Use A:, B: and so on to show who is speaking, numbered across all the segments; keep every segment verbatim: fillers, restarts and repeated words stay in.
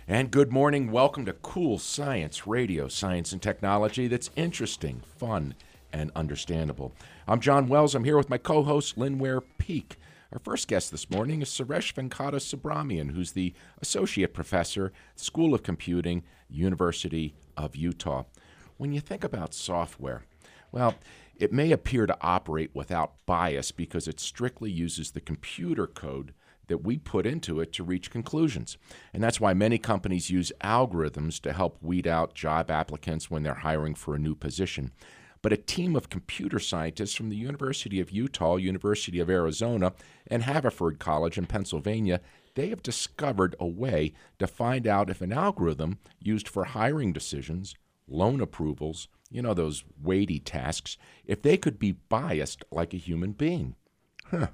A: And good morning. Welcome to Cool Science Radio, science and technology that's interesting, fun, and understandable. I'm John Wells. I'm here with my co-host, Lynn Ware Peak. Our first guest this morning is Suresh Venkata Subramanian, who's the Associate Professor, School of Computing, University of Utah. When you think about software, well, it may appear to operate without bias because it strictly uses the computer code that we put into it to reach conclusions. And that's why many companies use algorithms to help weed out job applicants when they're hiring for a new position. But a team of computer scientists from the University of Utah, University of Arizona, and Haverford College in Pennsylvania, they have discovered a way to find out if an algorithm used for hiring decisions, loan approvals, you know, those weighty tasks, if they could be biased like a human being. Huh.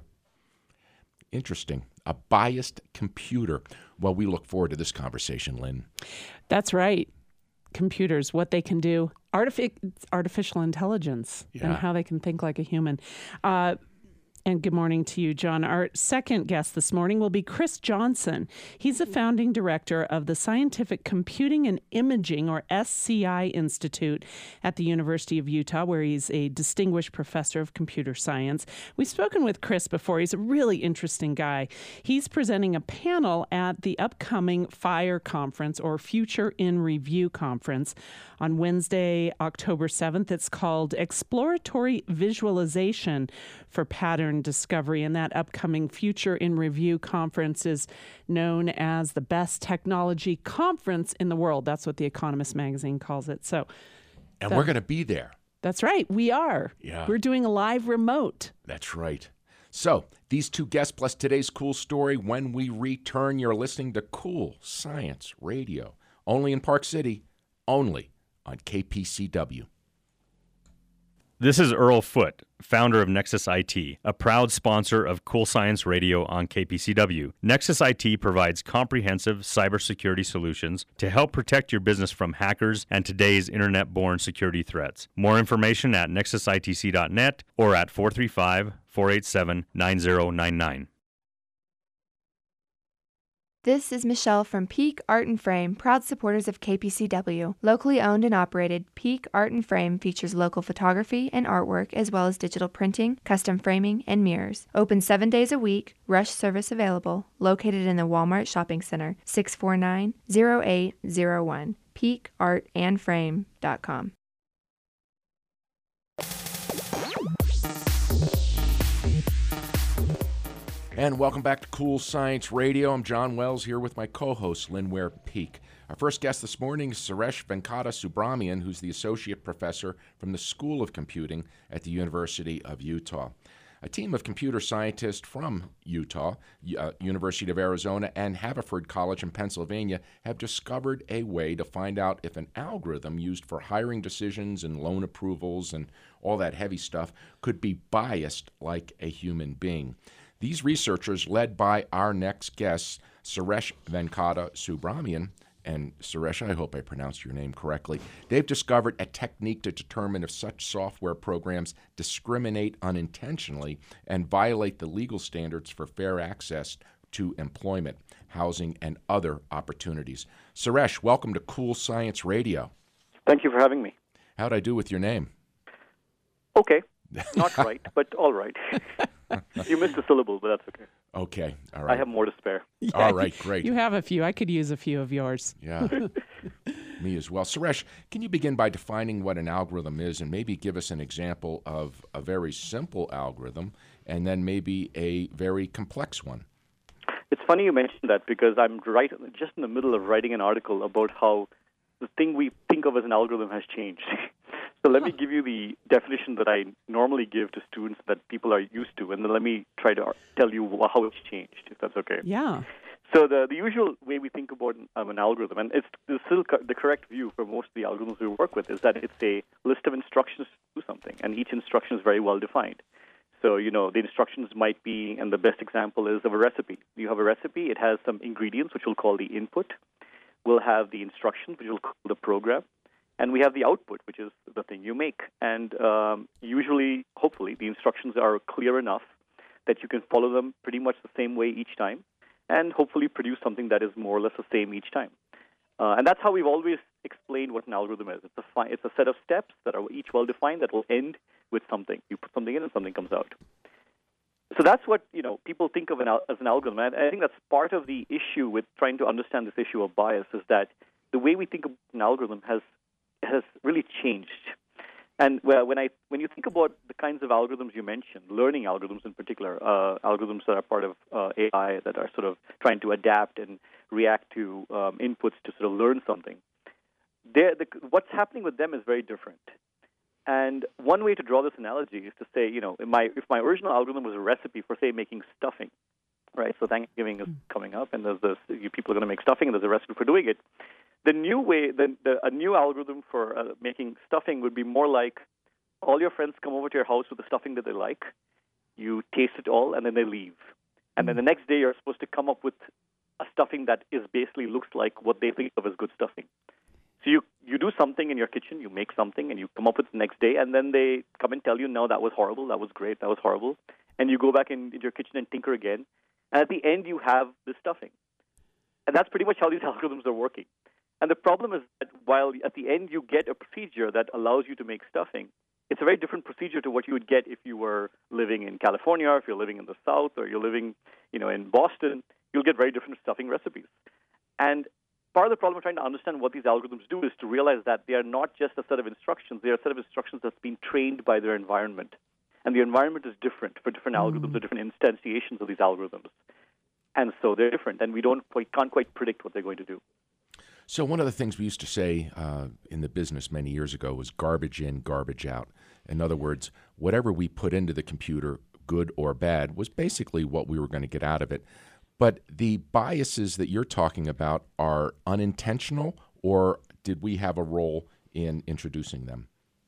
A: Interesting. A biased computer. Well, we look forward to this conversation, Lynn.
B: That's right. Computers, what they can do, Artific- artificial intelligence,
A: Yeah.
B: and how they can think like a human. Uh, and good morning to you, John. Our second guest this morning will be Chris Johnson. He's the founding director of the Scientific Computing and Imaging, or S C I Institute at the University of Utah, where he's a distinguished professor of computer science. We've spoken with Chris before. He's a really interesting guy. He's presenting a panel at the upcoming FIRE conference, or Future in Review conference, on Wednesday, October seventh. It's called Exploratory Visualization for Pattern Discovery, and that upcoming Future in Review conference is known as the best technology conference in the world. That's what The Economist magazine calls it. So,
A: And
B: the,
A: we're going to be there.
B: That's right. We are.
A: Yeah.
B: We're doing a live remote.
A: That's right. So, these two guests plus today's cool story. When we return, you're listening to Cool Science Radio, only in Park City, only on K P C W.
C: This is Earl Foote, founder of Nexus I T, a proud sponsor of Cool Science Radio on K P C W. Nexus I T provides comprehensive cybersecurity solutions to help protect your business from hackers and today's internet-born security threats. More information at nexus I T C dot net or at four three five, four eight seven, nine zero nine nine.
D: This is Michelle from Peak Art and Frame, proud supporters of K P C W. Locally owned and operated, Peak Art and Frame features local photography and artwork, as well as digital printing, custom framing, and mirrors. Open seven days a week, rush service available. Located in the Walmart Shopping Center, six four nine, zero eight zero one. peak art and frame dot com.
A: And welcome back to Cool Science Radio. I'm John Wells here with my co-host, Lynn Ware Peak. Our first guest this morning is Suresh Venkata Subramanian, who's the Associate Professor from the School of Computing at the University of Utah. A team of computer scientists from Utah, uh, University of Arizona, and Haverford College in Pennsylvania have discovered a way to find out if an algorithm used for hiring decisions and loan approvals and all that heavy stuff could be biased like a human being. These researchers, led by our next guest, Suresh Venkata Subramanian, and Suresh, I hope I pronounced your name correctly, they've discovered a technique to determine if such software programs discriminate unintentionally and violate the legal standards for fair access to employment, housing, and other opportunities. Suresh, welcome to Cool Science Radio.
E: Thank you for having me.
A: How'd I do with your name?
E: Okay. Not right, but all right. You missed a syllable, but that's okay.
A: Okay, all right.
E: I have more to spare.
B: Yeah,
A: all right, great.
B: You have a few. I could use a few of yours.
A: Yeah, me as well. Suresh, can you begin by defining what an algorithm is and maybe give us an example of a very simple algorithm and then maybe a very complex one?
E: It's funny you mentioned that because I'm right just in the middle of writing an article about how the thing we think of as an algorithm has changed. So let me give you the definition that I normally give to students that people are used to, and then let me try to tell you how it's changed, if that's okay.
B: Yeah.
E: So the the usual way we think about um, an algorithm, and it's still co- the correct view for most of the algorithms we work with, is that it's a list of instructions to do something, and each instruction is very well defined. So, you know, the instructions might be, and the best example is of a recipe. You have a recipe, it has some ingredients, which we'll call the input. We'll have the instructions, which we'll call the program. And we have the output, which is the thing you make. And um, usually, hopefully, the instructions are clear enough that you can follow them pretty much the same way each time and hopefully produce something that is more or less the same each time. Uh, and that's how we've always explained what an algorithm is. It's a, fi- it's a set of steps that are each well-defined that will end with something. You put something in and something comes out. So that's what you know people think of an al- as an algorithm. And I think that's part of the issue with trying to understand this issue of bias is that the way we think of an algorithm has has really changed. And well, when I when you think about the kinds of algorithms you mentioned, learning algorithms in particular, uh, algorithms that are part of uh, A I that are sort of trying to adapt and react to um, inputs to sort of learn something, the, what's happening with them is very different. And one way to draw this analogy is to say, you know, if my, if my original algorithm was a recipe for, say, making stuffing, right? So Thanksgiving is coming up, and there's this, you, people are going to make stuffing, and there's a recipe for doing it. The new way, the, the, a new algorithm for uh, making stuffing would be more like all your friends come over to your house with the stuffing that they like, you taste it all, and then they leave. And then the next day you're supposed to come up with a stuffing that is basically looks like what they think of as good stuffing. So you, you do something in your kitchen, you make something, and you come up with it the next day, and then they come and tell you, no, that was horrible, that was great, that was horrible. And you go back in, in your kitchen and tinker again. And at the end, you have this stuffing. And that's pretty much how these algorithms are working. And the problem is that while at the end you get a procedure that allows you to make stuffing, it's a very different procedure to what you would get if you were living in California, or if you're living in the South, or you're living, you know, in Boston. You'll get very different stuffing recipes. And part of the problem of trying to understand what these algorithms do is to realize that they are not just a set of instructions. They are a set of instructions that's been trained by their environment. And the environment is different for different mm. algorithms or different instantiations of these algorithms. And so they're different, and we don't quite, can't quite predict what they're going to do.
A: So one of the things we used to say uh, in the business many years ago was garbage in, garbage out. In other words, whatever we put into the computer, good or bad, was basically what we were going to get out of it. But the biases that you're talking about are unintentional, or did we have a role in introducing them?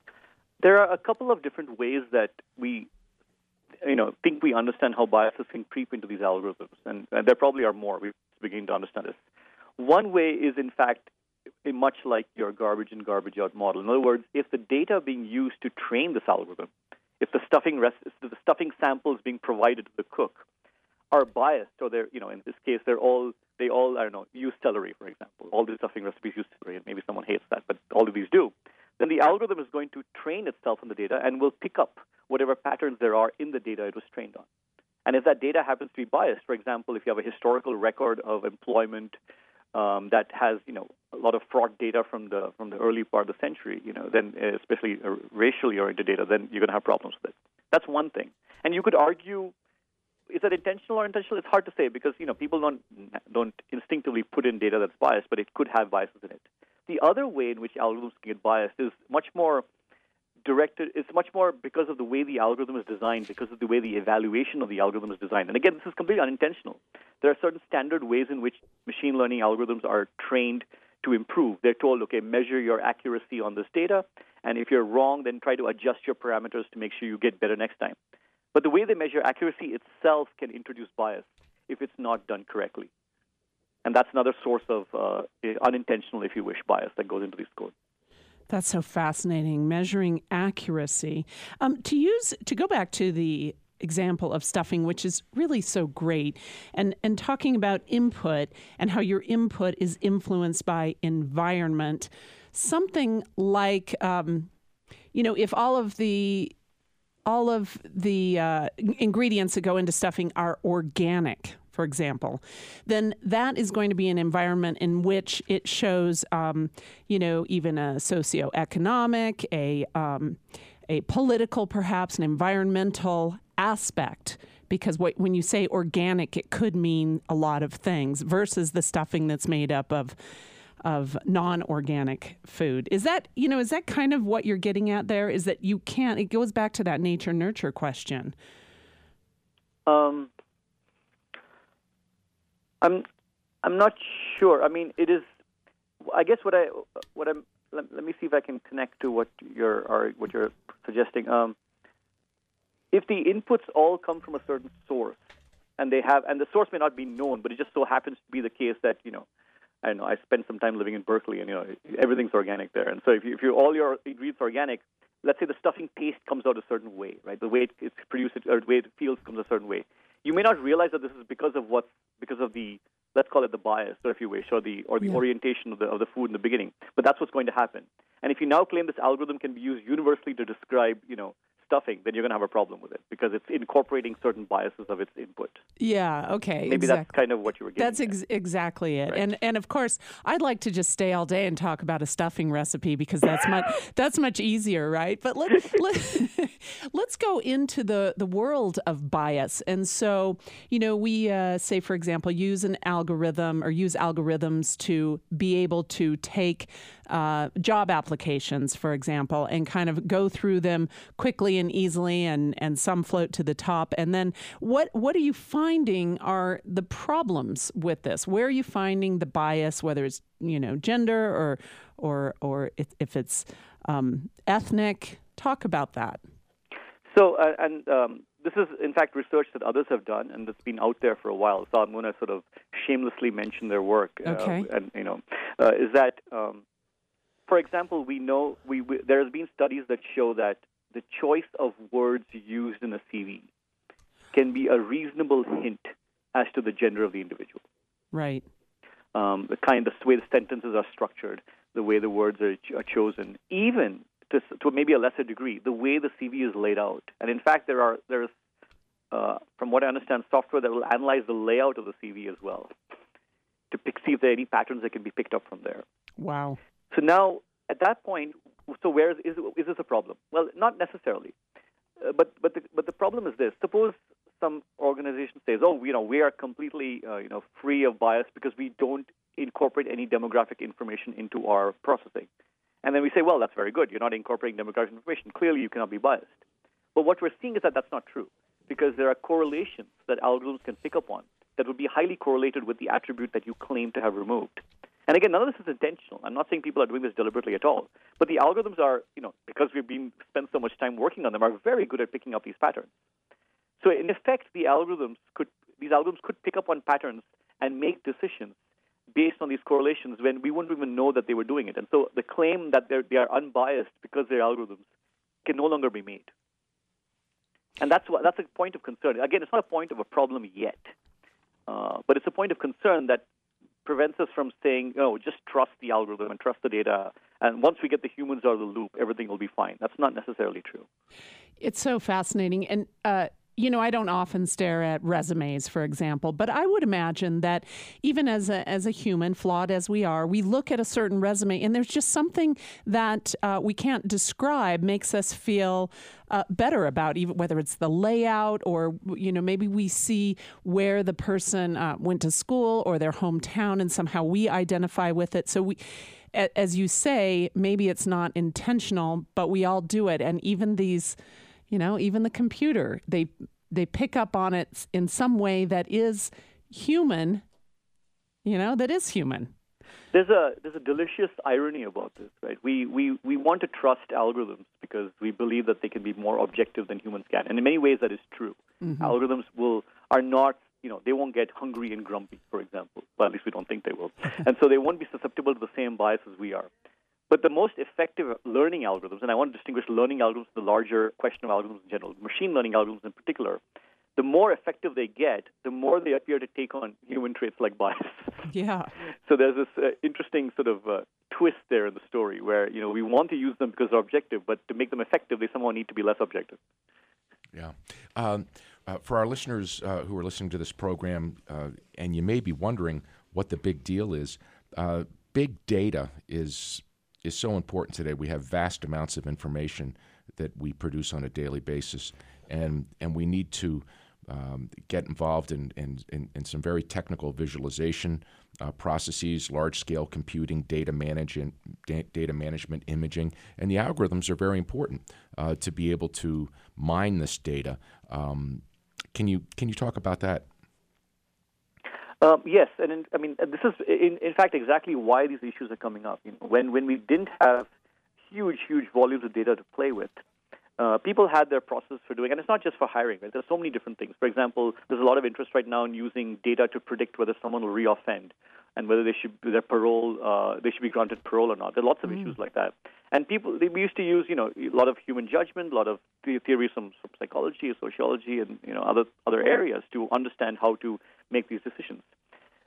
E: There are a couple of different ways that we, you know, think we understand how biases can creep into these algorithms, and, and there probably are more. We're beginning to understand this. One way is, in fact, much like your garbage in, garbage out model. In other words, if the data being used to train this algorithm, if the stuffing rest, if the stuffing samples being provided to the cook are biased, or they're, you know, in this case, they're all, they all, I don't know, use celery, for example. All the stuffing recipes use celery, and maybe someone hates that, but all of these do. Then the algorithm is going to train itself on the data and will pick up whatever patterns there are in the data it was trained on. And if that data happens to be biased, for example, if you have a historical record of employment um, that has, you know, a lot of fraud data from the from the early part of the century, you know, then uh, especially uh, racially oriented data, then you're going to have problems with it. That's one thing. And you could argue, is that intentional or intentional? It's hard to say because, you know, people don't don't instinctively put in data that's biased, but it could have biases in it. The other way in which algorithms can get biased is much more directed. It's much more because of the way the algorithm is designed, because of the way the evaluation of the algorithm is designed. And again, this is completely unintentional. There are certain standard ways in which machine learning algorithms are trained to improve. They're told, okay, measure your accuracy on this data, and if you're wrong, then try to adjust your parameters to make sure you get better next time. But the way they measure accuracy itself can introduce bias if it's not done correctly. And that's another source of uh, unintentional, if you wish, bias that goes into these codes.
B: That's so fascinating, measuring accuracy. Um, to use to go back to the example of stuffing, which is really so great, and, and talking about input and how your input is influenced by environment, something like, um, you know, if all of the all of the uh, ingredients that go into stuffing are organic, for example, then that is going to be an environment in which it shows, um, you know, even a socioeconomic, a um, a political, perhaps an environmental aspect. Because what, when you say organic, it could mean a lot of things versus the stuffing that's made up of of non-organic food. Is that, you know, is that kind of what you're getting at there? Is that you can't, it goes back to that nature-nurture question.
E: Um. I'm, I'm not sure. I mean, it is. I guess what I, what I'm. Let, let me see if I can connect to what you're, are, what you're suggesting. Um, if the inputs all come from a certain source, and they have, and the source may not be known, but it just so happens to be the case that, you know, I don't know. I spent some time living in Berkeley, and you know, everything's organic there. And so, if you, if you all your ingredients are organic, let's say the stuffing taste comes out a certain way, right? The way it, it's produced, or the way it feels comes a certain way. You may not realize that this is because of what, because of the let's call it the bias, or if you wish, or the or the
B: Yeah.
E: orientation of the of the food in the beginning. But that's what's going to happen. And if you now claim this algorithm can be used universally to describe, you know, stuffing, then you're going to have a problem with it because it's incorporating certain biases of its input.
B: Yeah, okay.
E: Maybe
B: exactly.
E: that's kind of what you were getting
B: That's
E: at.
B: ex- exactly it.
E: Right.
B: And and of course, I'd like to just stay all day and talk about a stuffing recipe because that's much that's much easier, right? But let, let let's go into the the world of bias. And so, you know, we uh, say, for example, use an algorithm or use algorithms to be able to take uh, job applications, for example, and kind of go through them quickly and easily, and, and some float to the top. And then what what are you finding are the problems with this? Where are you finding the bias, whether it's, you know, gender or or or if, if it's um, ethnic? Talk about that.
E: So, uh, and um, this is, in fact, research that others have done, and it's been out there for a while. So I'm going to sort of shamelessly mention their work. Uh,
B: Okay.
E: And, you know, uh, is that, um, for example, we know we, we there has been studies that show that the choice of words used in a C V can be a reasonable hint as to the gender of the individual.
B: Right.
E: Um, the kind of the way the sentences are structured, the way the words are, ch- are chosen, even to, to maybe a lesser degree, the way the C V is laid out. And in fact, there are there is, uh, from what I understand, software that will analyze the layout of the C V as well to pick, see if there are any patterns that can be picked up from there.
B: Wow.
E: So now, at that point, so where is is, is this a problem? Well, not necessarily. Uh, but but the, but the problem is this: suppose some organization says, "Oh, you know, we are completely uh, you know free of bias because we don't incorporate any demographic information into our processing." And then we say, "Well, that's very good. You're not incorporating demographic information. Clearly, you cannot be biased." But what we're seeing is that that's not true because there are correlations that algorithms can pick up on that would be highly correlated with the attribute that you claim to have removed. And again, none of this is intentional. I'm not saying people are doing this deliberately at all. But the algorithms are, you know, because we've been spent so much time working on them, are very good at picking up these patterns. So in effect, the algorithms could these algorithms could pick up on patterns and make decisions based on these correlations when we wouldn't even know that they were doing it. And so the claim that they're, they are unbiased because they're algorithms can no longer be made. And that's what, that's a point of concern. Again, it's not a point of a problem yet, uh, but it's a point of concern that prevents us from saying, oh, just trust the algorithm and trust the data. And once we get the humans out of the loop, everything will be fine. That's not necessarily true.
B: It's so fascinating. And, uh, you know, I don't often stare at resumes, for example, but I would imagine that even as a, as a human, flawed as we are, we look at a certain resume and there's just something that uh, we can't describe makes us feel uh, better about, even whether it's the layout or, you know, maybe we see where the person uh, went to school or their hometown and somehow we identify with it. So we, as you say, maybe it's not intentional, but we all do it. And even these, you know, even the computer, they they pick up on it in some way that is human, you know, that is human.
E: There's a there's a delicious irony about this, right? We we we want to trust algorithms because we believe that they can be more objective than humans can, and in many ways that is true. Mm-hmm. Algorithms will are not, you know, they won't get hungry and grumpy, for example. Well, at least we don't think they will, and so they won't be susceptible to the same bias as we are. But the most effective learning algorithms, and I want to distinguish learning algorithms from the larger question of algorithms in general, machine learning algorithms in particular, the more effective they get, the more they appear to take on human traits like bias.
B: Yeah.
E: So there's this uh, interesting sort of uh, twist there in the story where, you know, we want to use them because they're objective, but to make them effective, they somehow need to be less objective.
A: Yeah. Um, uh, for our listeners uh, who are listening to this program, uh, and you may be wondering what the big deal is, uh, big data is is so important today. We have vast amounts of information that we produce on a daily basis, and and we need to um, get involved in, in, in, in some very technical visualization uh, processes, large-scale computing, data management, da- data management, imaging, and the algorithms are very important uh, to be able to mine this data. Um, can you can you talk about that?
E: Um, yes, and in, I mean this is in, in fact exactly why these issues are coming up. You know, when when we didn't have huge huge volumes of data to play with, uh, people had their process for doing, and it's not just for hiring. Right? There's so many different things. For example, there's a lot of interest right now in using data to predict whether someone will reoffend and whether they should their parole uh, they should be granted parole or not. There are lots of mm. issues like that. And people they, we used to use you know a lot of human judgment, a lot of the theories from, from psychology, sociology, and you know other other areas to understand how to make these decisions.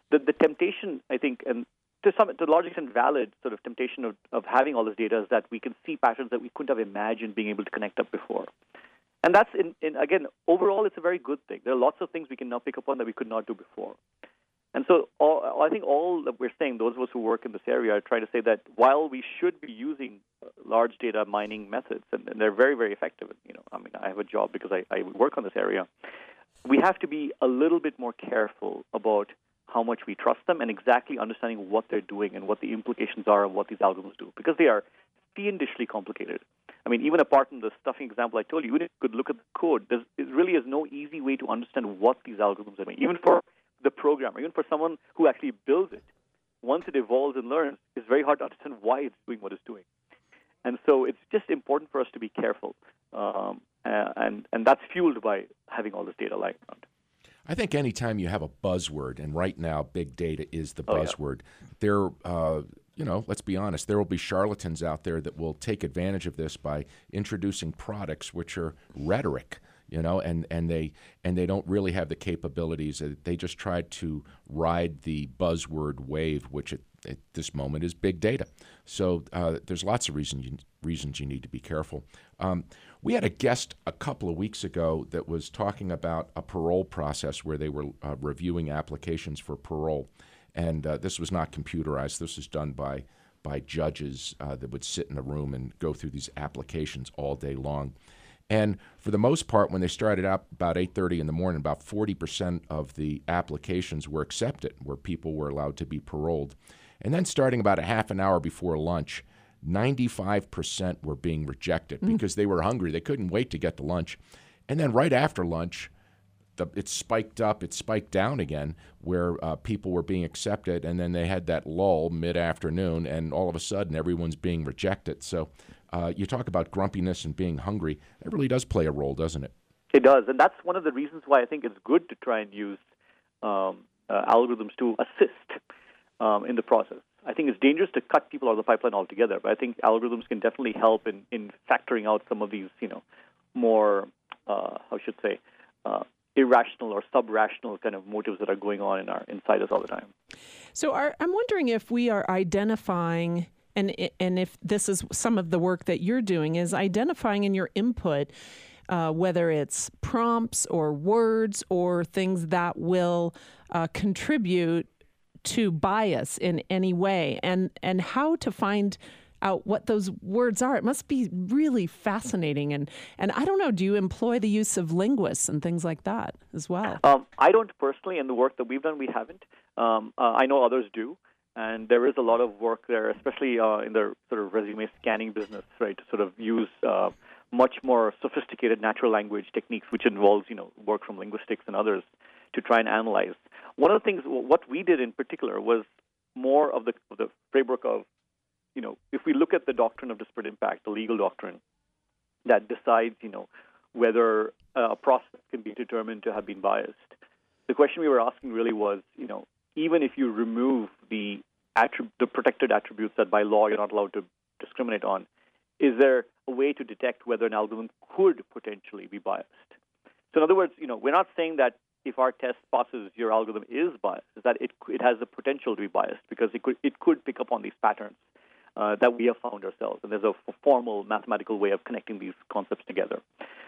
E: the, the temptation, I think, and to some to a large extent valid sort of temptation of, of having all this data is that we can see patterns that we couldn't have imagined being able to connect up before. And that's, in, in again, overall, it's a very good thing. There are lots of things we can now pick up on that we could not do before. And so all, I think all that we're saying, those of us who work in this area, are trying to say that while we should be using large data mining methods, and, and they're very, very effective, you know, I mean, I have a job because I, I work on this area, we have to be a little bit more careful about how much we trust them and exactly understanding what they're doing and what the implications are of what these algorithms do, because they are fiendishly complicated. I mean, even apart from the stuffing example I told you, even if you could look at the code, there really is no easy way to understand what these algorithms are doing. Even for the programmer, even for someone who actually builds it, once it evolves and learns, it's very hard to understand why it's doing what it's doing. And so it's just important for us to be careful, um, uh, and, and that's fueled by having all this data lying around.
A: I think anytime you have a buzzword, and right now big data is the
E: Oh, yeah.
A: buzzword, there, uh, you know, let's be honest, there will be charlatans out there that will take advantage of this by introducing products which are rhetoric, you know, and, and they and they don't really have the capabilities. They just try to ride the buzzword wave, which at, at this moment is big data. So uh, there's lots of reasons you, reasons you need to be careful. Um, we had a guest a couple of weeks ago that was talking about a parole process where they were uh, reviewing applications for parole. And uh, this was not computerized. This was done by by judges uh, that would sit in a room and go through these applications all day long. And for the most part, when they started out about eight thirty in the morning, about forty percent of the applications were accepted, where people were allowed to be paroled. And then starting about a half an hour before lunch, ninety-five percent were being rejected
B: Mm.
A: because they were hungry. They couldn't wait to get to lunch. And then right after lunch, the, it spiked up, it spiked down again, where uh, people were being accepted, and then they had that lull mid-afternoon, and all of a sudden everyone's being rejected. So uh, you talk about grumpiness and being hungry. That really does play a role, doesn't it?
E: It does, and that's one of the reasons why I think it's good to try and use um, uh, algorithms to assist um, in the process. I think it's dangerous to cut people out of the pipeline altogether, but I think algorithms can definitely help in, in factoring out some of these, you know, more, uh, how should I say, uh, irrational or sub-rational kind of motives that are going on in our inside us all the time.
B: So are, I'm wondering if we are identifying, and and if this is some of the work that you're doing, is identifying in your input, uh, whether it's prompts or words or things that will uh, contribute to bias in any way, and and how to find out what those words are. It must be really fascinating. And, and I don't know, do you employ the use of linguists and things like that as well?
E: Um, I don't personally. In the work that we've done, we haven't. Um, uh, I know others do. And there is a lot of work there, especially uh, in the sort of resume scanning business, right, to sort of use uh, much more sophisticated natural language techniques, which involves, you know, work from linguistics and others to try and analyze. One of the things, what we did in particular was more of the, of the framework of, you know, if we look at the doctrine of disparate impact, the legal doctrine that decides, you know, whether a process can be determined to have been biased, the question we were asking really was, you know, even if you remove the attrib- the protected attributes that by law you're not allowed to discriminate on, is there a way to detect whether an algorithm could potentially be biased? So in other words, you know, we're not saying that if our test passes, your algorithm is biased, is that it it has the potential to be biased because it could it could pick up on these patterns uh, that we have found ourselves, and there's a f- formal mathematical way of connecting these concepts together.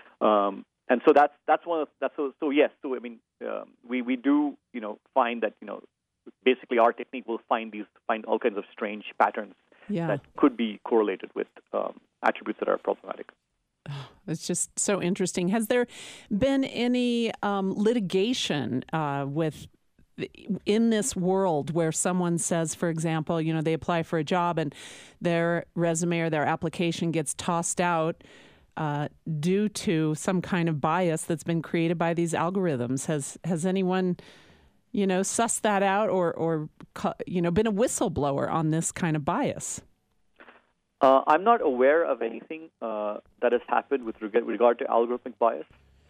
E: Um, and so that's that's one of that's so, so yes. So I mean, um, we we do you know find that you know basically our technique will find these find all kinds of strange patterns
B: Yeah.
E: that could be correlated with um, attributes that are problematic.
B: It's just so interesting. Has there been any um, litigation uh, with in this world where someone says, for example, you know, they apply for a job and their resume or their application gets tossed out uh, due to some kind of bias that's been created by these algorithms? Has has anyone, you know, sussed that out or or you know been a whistleblower on this kind of bias?
E: Uh, I'm not aware of anything uh, that has happened with reg- regard to algorithmic bias.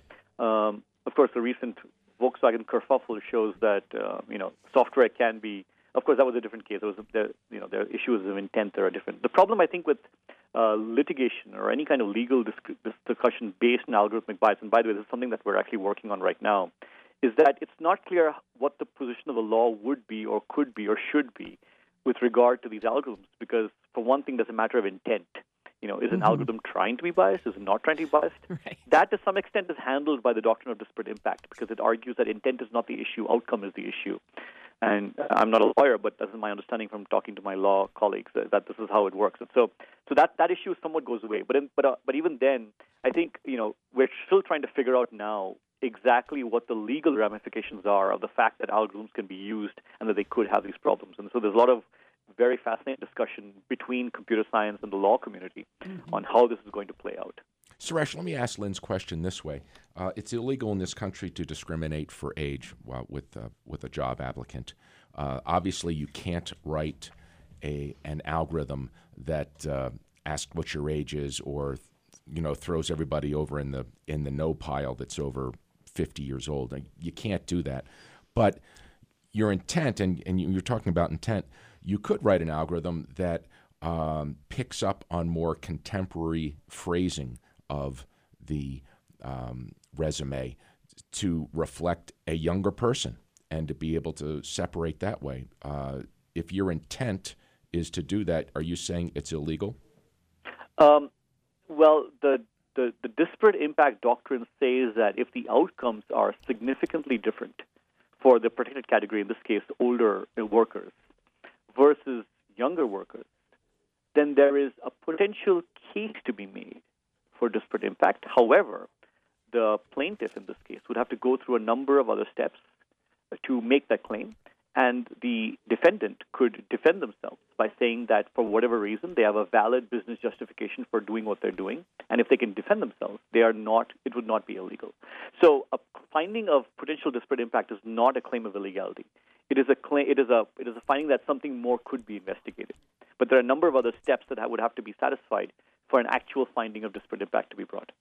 E: Um, of course, the recent Volkswagen kerfuffle shows that uh, you know software can be. Of course, that was a different case. It was there, you know there are issues of intent that are different. The problem, I think, with uh, litigation or any kind of legal disc- discussion based on algorithmic bias, and by the way, this is something that we're actually working on right now, is that it's not clear what the position of the law would be or could be or should be with regard to these algorithms, because for one thing, there's a matter of intent. You know, is an mm-hmm. algorithm trying to be biased? Is it not trying to be biased?
B: Right.
E: That, to some extent, is handled by the doctrine of disparate impact, because it argues that intent is not the issue, outcome is the issue. And I'm not a lawyer, but this is my understanding from talking to my law colleagues, that, that this is how it works. And so, so that, that issue somewhat goes away. But in, but uh, but even then, I think you know we're still trying to figure out now exactly what the legal ramifications are of the fact that algorithms can be used and that they could have these problems. And so there's a lot of very fascinating discussion between computer science and the law community mm-hmm. on how this is going to play out.
A: Suresh, let me ask Lynn's question this way. Uh, it's illegal in this country to discriminate for age while with, uh, with a job applicant. Uh, obviously, you can't write a an algorithm that uh, asks what your age is or you know throws everybody over in the in the no pile that's over fifty years old. You can't do that. But your intent, and, and you're talking about intent, you could write an algorithm that um, picks up on more contemporary phrasing of the um, resume to reflect a younger person and to be able to separate that way. Uh, if your intent is to do that, are you saying it's illegal?
E: Um, well, the, the, the disparate impact doctrine says that if the outcomes are significantly different for the protected category, in this case, older workers, versus younger workers, then there is a potential case to be made for disparate impact. However, the plaintiff in this case would have to go through a number of other steps to make that claim, and the defendant could defend themselves by saying that for whatever reason they have a valid business justification for doing what they're doing, and if they can defend themselves, they are not. It would not be illegal. So, a finding of potential disparate impact is not a claim of illegality. It is a claim. It is a. It is a finding that something more could be investigated. But there are a number of other steps that would have to be satisfied for an actual finding of disparate impact to be brought.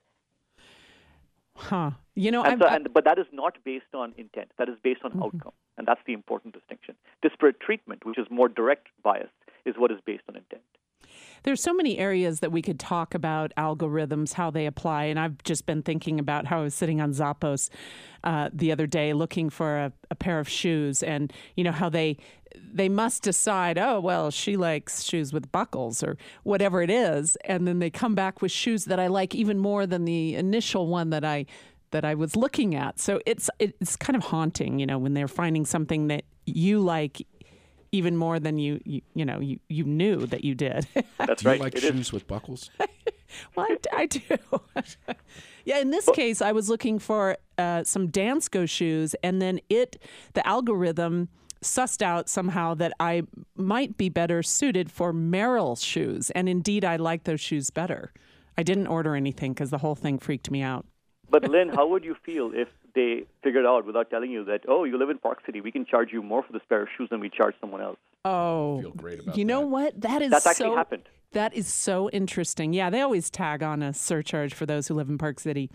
B: Huh. You know,
E: and so, and, but that is not based on intent. That is based on mm-hmm. outcome, and that's the important distinction. Disparate treatment, which is more direct bias, is what is based on intent.
B: There's so many areas that we could talk about algorithms, how they apply, and I've just been thinking about how I was sitting on Zappos uh, the other day looking for a, a pair of shoes, and you know how they they must decide, oh, well, she likes shoes with buckles or whatever it is, and then they come back with shoes that I like even more than the initial one that I that I was looking at. So it's it's kind of haunting, you know, when they're finding something that you like even more than you, you, you know, you, you knew that you did.
E: That's
A: do
E: right.
A: You like
E: it
A: shoes
E: is.
A: with buckles?
B: Well, I, I do. Yeah, in this case, I was looking for uh, some Dansko shoes, and then it, the algorithm sussed out somehow that I might be better suited for Merrill shoes, and indeed, I like those shoes better. I didn't order anything because the whole thing freaked me out.
E: But Lynn, how would you feel if they figured out without telling you that, oh, you live in Park City, we can charge you more for this pair of shoes than we charge someone else?
B: Oh,
A: feel great about
B: you know
A: that.
B: what? That is
E: That's
B: so,
E: actually happened.
B: That is so interesting. Yeah, they always tag on a surcharge for those who live in Park City.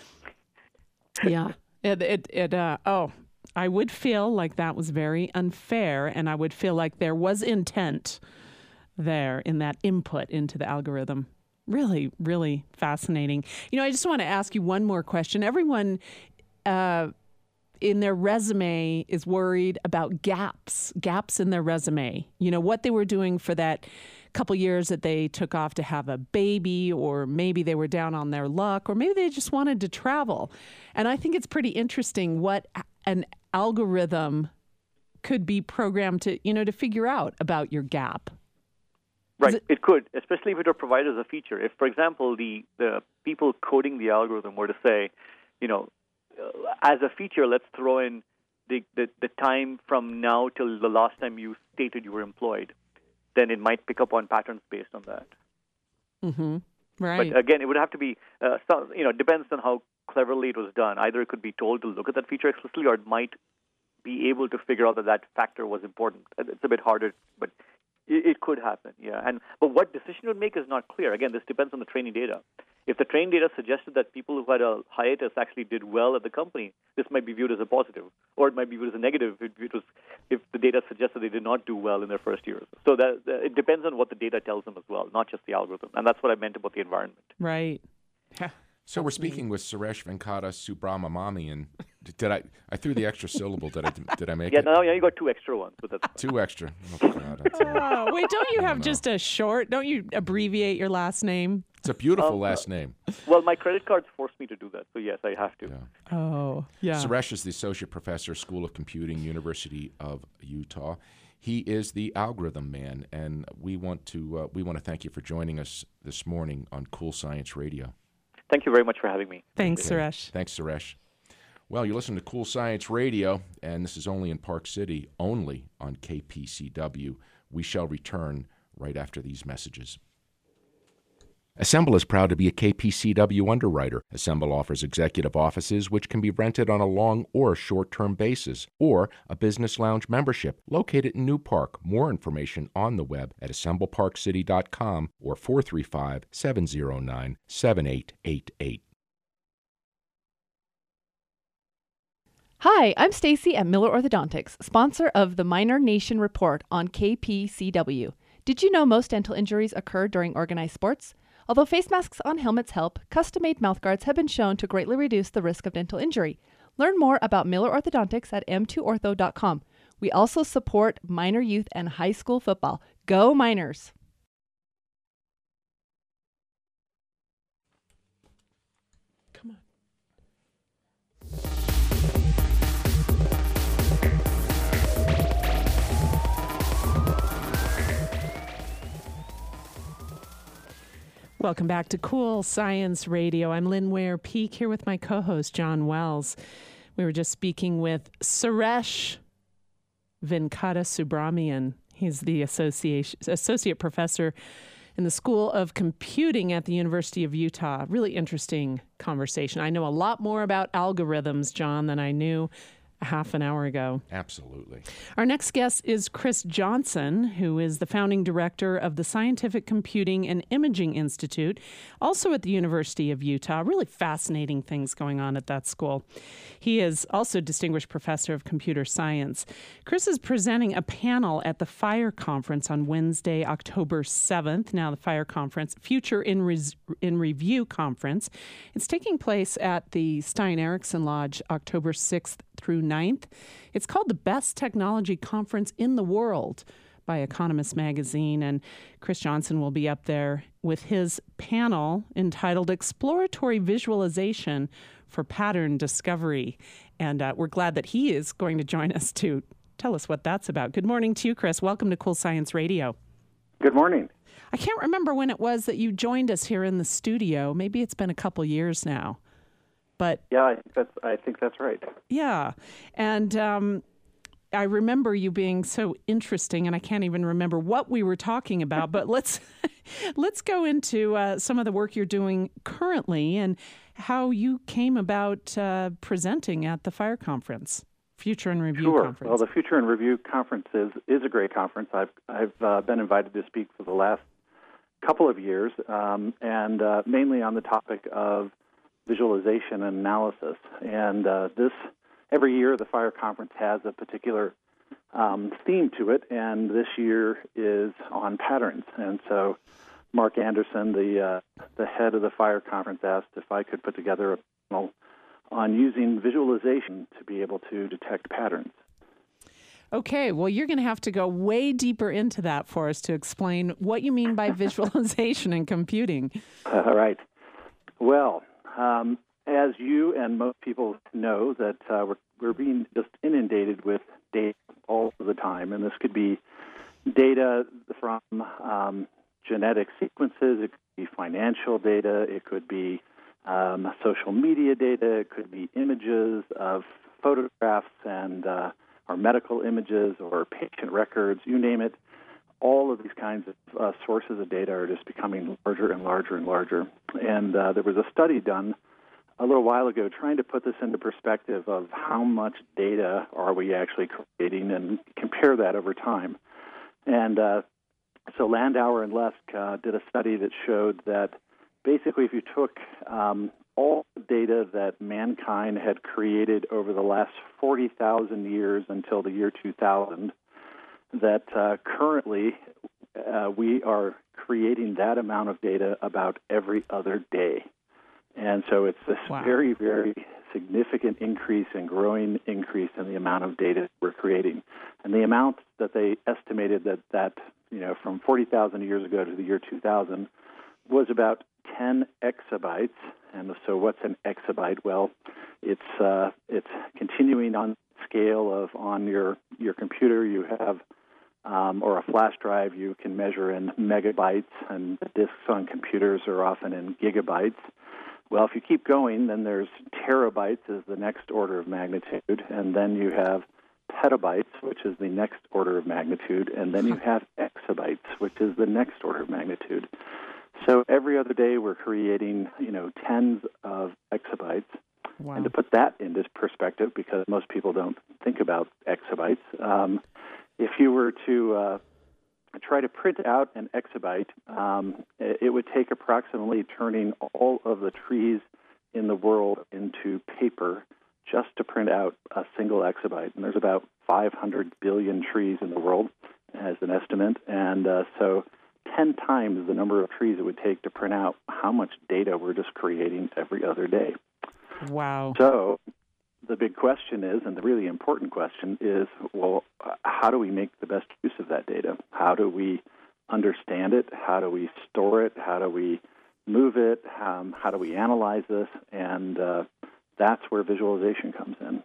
B: Yeah. It, it, it, uh, oh, I would feel like that was very unfair, and I would feel like there was intent there in that input into the algorithm. Really, really fascinating. You know, I just want to ask you one more question. Everyone uh, in their resume is worried about gaps, gaps in their resume. You know, what they were doing for that couple years that they took off to have a baby, or maybe they were down on their luck, or maybe they just wanted to travel. And I think it's pretty interesting what an algorithm could be programmed to, you know, to figure out about your gap.
E: Right,
B: it,
E: it could, especially if it were provided as a feature. If, for example, the, the people coding the algorithm were to say, you know, uh, as a feature, let's throw in the, the, the time from now till the last time you stated you were employed, then it might pick up on patterns based on that.
B: Mm-hmm. Right.
E: But again, it would have to be, uh, some, you know, it depends on how cleverly it was done. Either it could be told to look at that feature explicitly, or it might be able to figure out that that factor was important. It's a bit harder, but it could happen, yeah. And but what decision it would make is not clear. Again, this depends on the training data. If the training data suggested that people who had a hiatus actually did well at the company, this might be viewed as a positive, or it might be viewed as a negative if it was if the data suggests that they did not do well in their first years. So that, that it depends on what the data tells them as well, not just the algorithm. And that's what I meant about the environment.
B: Right.
A: So we're speaking with Suresh Venkata Subramanian. Did I? I threw the extra syllable. Did I? Did I make
E: Yeah,
A: it?
E: no, yeah, you got two extra ones, but that's
A: Two extra. Oh, God, I tell you.
B: Oh, wait, don't you
A: I
B: have
A: don't
B: just a short? Don't you abbreviate your last name?
A: It's a beautiful
E: Um,
A: last name.
E: well, my credit cards force me to do that, so yes, I have to.
A: Yeah.
B: Oh, yeah.
A: Suresh is the associate professor, School of Computing, University of Utah. He is the algorithm man, and we want to uh, we want to thank you for joining us this morning on Cool Science Radio.
E: Thank you very much for having me.
B: Thanks,
A: Okay.
B: Suresh.
A: Thanks, Suresh. Well, you're listening to Cool Science Radio, and this is only in Park City, only on K P C W. We shall return right after these messages. Assemble is proud to be a K P C W underwriter. Assemble offers executive offices which can be rented on a long or short-term basis, or a business lounge membership located in New Park. More information on the web at assemble park city dot com or four three five, seven zero nine, seven eight eight eight.
F: Hi, I'm Stacy at Miller Orthodontics, sponsor of the Minor Nation Report on K P C W. Did you know most dental injuries occur during organized sports? Although face masks on helmets help, custom-made mouthguards have been shown to greatly reduce the risk of dental injury. Learn more about Miller Orthodontics at m two ortho dot com. We also support minor youth and high school football. Go Miners!
B: Come on. Welcome back to Cool Science Radio. I'm Lynn Ware Peak here with my co-host, John Wells. We were just speaking with Suresh Venkata Subramanian. He's the association, associate professor in the School of Computing at the University of Utah. Really interesting conversation. I know a lot more about algorithms, John, than I knew a half an hour ago.
A: Absolutely.
B: Our next guest is Chris Johnson, who is the founding director of the Scientific Computing and Imaging Institute, also at the University of Utah. Really fascinating things going on at that school. He is also distinguished professor of computer science. Chris is presenting a panel at the FIRE Conference on Wednesday, October seventh. Now, the FIRE Conference, Future in, Res- in Review Conference. It's taking place at the Stein Erikson Lodge, October sixth through ninth. It's called the Best Technology Conference in the World by Economist Magazine, and Chris Johnson will be up there with his panel entitled Exploratory Visualization for Pattern Discovery. And uh, we're glad that he is going to join us to tell us what that's about. Good morning to you, Chris. Welcome to Cool Science Radio.
G: Good morning.
B: I can't remember when it was that you joined us here in the studio. Maybe it's been a couple years now. But
G: Yeah, I think that's, I think that's right.
B: yeah, and um, I remember you being so interesting, and I can't even remember what we were talking about. But let's let's go into uh, some of the work you're doing currently and how you came about uh, presenting at the FIRE Conference, Future in Review
G: Sure.
B: Conference.
G: Well, the Future in Review Conference is, is a great conference. I've I've uh, been invited to speak for the last couple of years, um, and uh, mainly on the topic of visualization and analysis. And uh, this every year the FIRE Conference has a particular um, theme to it, and this year is on patterns. And so Mark Anderson, the uh, the head of the FIRE Conference, asked if I could put together a panel on using visualization to be able to detect patterns.
B: Okay, well, you're going to have to go way deeper into that for us to explain what you mean by visualization and computing.
G: All right. Well, um, as you and most people know, that uh, we're, we're being just inundated with data all the time, and this could be data from um, genetic sequences, it could be financial data, it could be um, social media data, it could be images of photographs and uh, or medical images or patient records, you name it. All of these kinds of uh, sources of data are just becoming larger and larger and larger. And uh, there was a study done a little while ago trying to put this into perspective of how much data are we actually creating and compare that over time. And uh, so Landauer and Lesk uh, did a study that showed that basically if you took um, all the data that mankind had created over the last forty thousand years until the year two thousand, that uh, currently uh, we are creating that amount of data about every other day. And so it's this
B: Wow.
G: very, very significant increase and growing increase in the amount of data we're creating. And the amount that they estimated that, that you know, from forty thousand years ago to the year two thousand was about ten exabytes. And so what's an exabyte? Well, it's uh, it's continuing on scale of on your, your computer you have, um, or a flash drive you can measure in megabytes, and the disks on computers are often in gigabytes. Well, if you keep going, then there's terabytes is the next order of magnitude, and then you have petabytes, which is the next order of magnitude, and then you have exabytes, which is the next order of magnitude. So every other day we're creating, you know, tens of exabytes.
B: Wow.
G: And to put that into perspective, because most people don't think about exabytes, um, if you were to uh, try to print out an exabyte, um, it would take approximately turning all of the trees in the world into paper just to print out a single exabyte. And there's about five hundred billion trees in the world as an estimate. And uh, so ten times the number of trees it would take to print out how much data we're just creating every other day.
B: Wow.
G: So the big question is, and the really important question is, well, how do we make the best use of that data? How do we understand it? How do we store it? How do we move it? Um, how do we analyze this? And uh, that's where visualization comes in.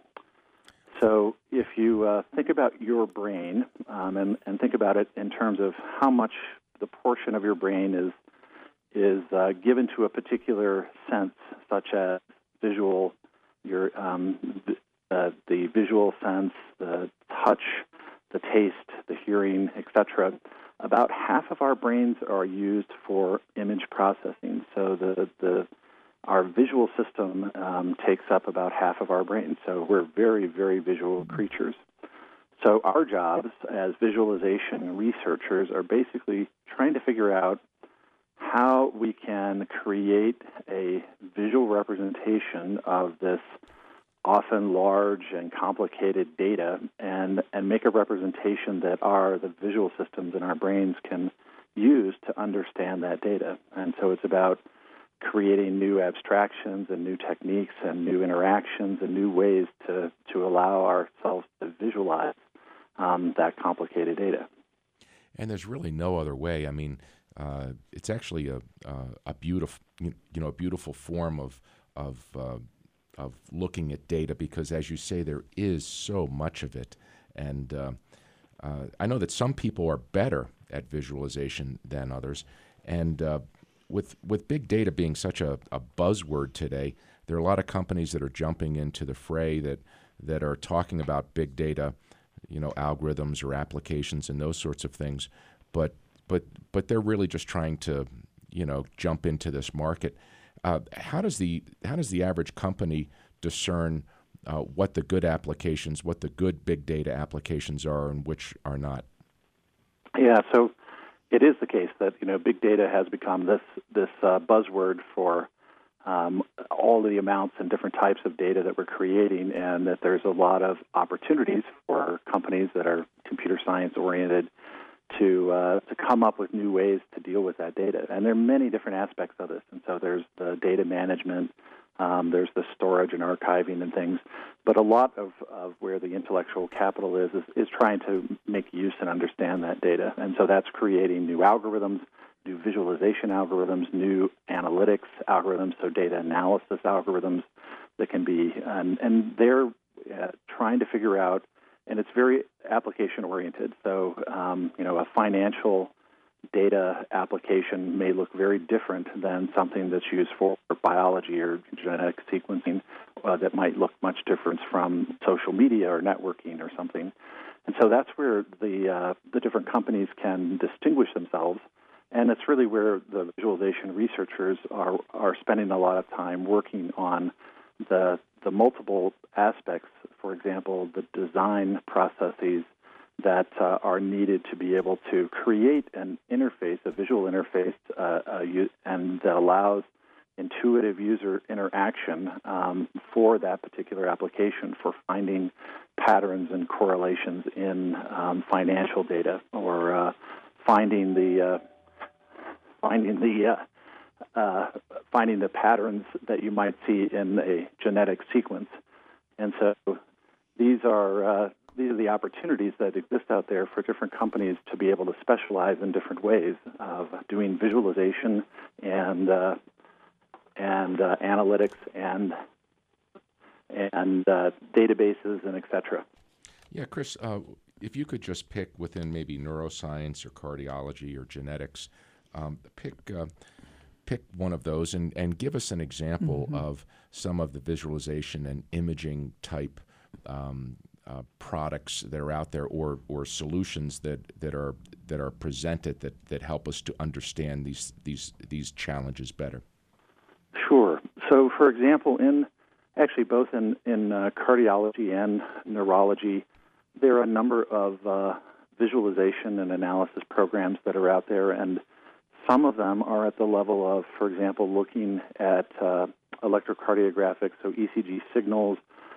G: So if you uh, think about your brain um, and, and think about it in terms of how much the portion of your brain is is uh, given to a particular sense, such as visual, your um, uh, the visual sense, the touch, the taste, the hearing, et cetera. About half of our brains are used for image processing. So the the our visual system um, takes up about half of our brain. So we're very, very visual creatures. So our jobs as visualization researchers are basically trying to figure out how we can create a visual representation of this often large and complicated data and, and make a representation that our the visual systems in our brains can use to understand that data. And so it's about creating new abstractions and new techniques and new interactions and new ways to, to allow ourselves to visualize um, that complicated data.
A: And there's really no other way. I mean, uh, it's actually a uh, a beautiful you know a beautiful form of of uh, of looking at data, because, as you say, there is so much of it. And uh, uh, I know that some people are better at visualization than others. And uh, with with big data being such a, a buzzword today, there are a lot of companies that are jumping into the fray that that are talking about big data, you know, algorithms or applications and those sorts of things. But but but they're really just trying to, you know, jump into this market. Uh, how does the how does the average company discern uh, what the good applications, what the good big data applications are, and which are not?
G: Yeah, so it is the case that you know big data has become this this uh, buzzword for um, all the amounts and different types of data that we're creating, and that there's a lot of opportunities for companies that are computer science oriented to uh, to come up with new ways to deal with that data. And there are many different aspects of this. And so there's the data management, um, there's the storage and archiving and things. But a lot of, of where the intellectual capital is, is is trying to make use and understand that data. And so that's creating new algorithms, new visualization algorithms, new analytics algorithms, so data analysis algorithms that can be, and, and they're uh, trying to figure out. And it's very application-oriented. So, um, you know, a financial data application may look very different than something that's used for biology or genetic sequencing uh, that might look much different from social media or networking or something. And so that's where the uh, the different companies can distinguish themselves. And it's really where the visualization researchers are, are spending a lot of time working on the the multiple aspects, for example, the design processes that uh, are needed to be able to create an interface, a visual interface, uh, uh, and that allows intuitive user interaction um, for that particular application for finding patterns and correlations in um, financial data, or uh, finding the uh, finding the uh, uh, finding the patterns that you might see in a genetic sequence. And so these are uh, these are the opportunities that exist out there for different companies to be able to specialize in different ways of doing visualization and uh, and uh, analytics and and uh, databases and et cetera.
A: Yeah, Chris, uh, if you could just pick within maybe neuroscience or cardiology or genetics, um, pick uh, pick one of those and, and give us an example mm-hmm. of some of the visualization and imaging type um, uh, products that are out there, or or solutions that, that are that are presented that, that help us to understand these these these challenges better.
G: Sure. So, for example, in actually both in in uh, cardiology and neurology, there are a number of uh, visualization and analysis programs that are out there, and some of them are at the level of, for example, looking at uh, electrocardiographic, so E C G signals,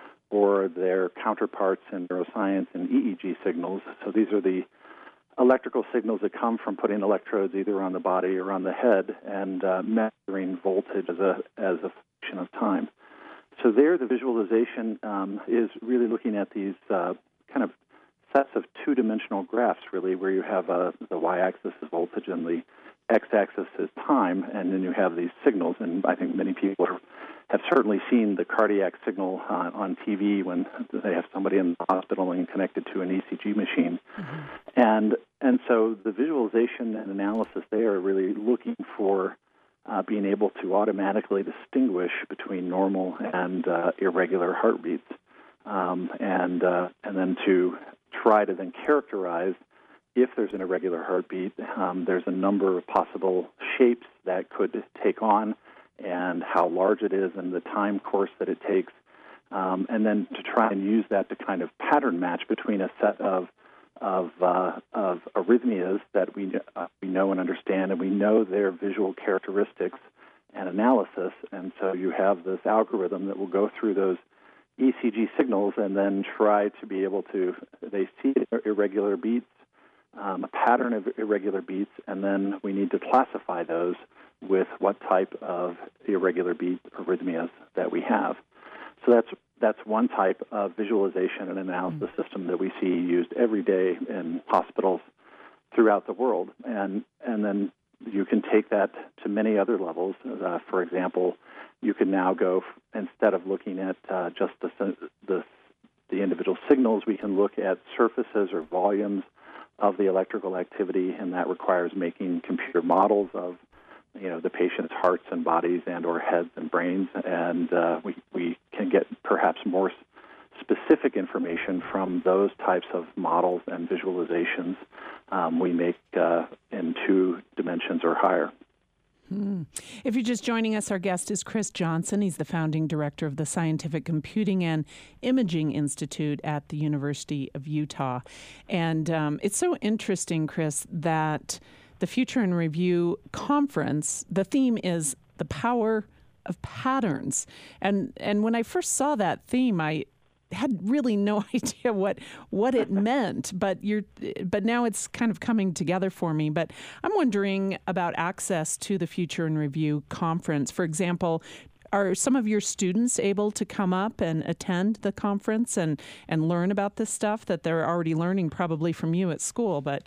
G: or their counterparts in neuroscience and E E G signals. So these are the electrical signals that come from putting electrodes either on the body or on the head and uh, measuring voltage as a as a function of time. So there, the visualization um, is really looking at these uh, kind of sets of two-dimensional graphs, really, where you have uh, the y-axis is voltage and the x-axis is time, and then you have these signals. And I think many people are, have certainly seen the cardiac signal uh, on T V when they have somebody in the hospital and connected to an E C G machine. Mm-hmm. And and so the visualization and analysis there are really looking for uh, being able to automatically distinguish between normal and uh, irregular heartbeats, um, and uh, and then to try to then characterize if there's an irregular heartbeat. Um, there's a number of possible shapes that could take on, and how large it is, and the time course that it takes, um, and then to try and use that to kind of pattern match between a set of of, uh, of arrhythmias that we uh, we know and understand, and we know their visual characteristics and analysis. And so you have this algorithm that will go through those E C G signals and then try to be able to, they see irregular beats, um, a pattern of irregular beats, and then we need to classify those with what type of irregular beat arrhythmias that we have. So that's that's one type of visualization and analysis mm-hmm. system that we see used every day in hospitals throughout the world. And and then you can take that to many other levels. Uh, for example, you can now go, instead of looking at uh, just the, the the individual signals, we can look at surfaces or volumes of the electrical activity, and that requires making computer models of you know, the patient's hearts and bodies and or heads and brains, and uh, we, we can get perhaps more specific information from those types of models and visualizations um, we make uh, in two dimensions or higher.
B: Hmm. If you're just joining us, our guest is Chris Johnson. He's the founding director of the Scientific Computing and Imaging Institute at the University of Utah. And um, it's so interesting, Chris, that the Future in Review conference, the theme is the power of patterns. And and when I first saw that theme, I had really no idea what what it meant, but you're but now it's kind of coming together for me. But I'm wondering about access to the Future in Review conference. For example, are some of your students able to come up and attend the conference and, and learn about this stuff that they're already learning probably from you at school? But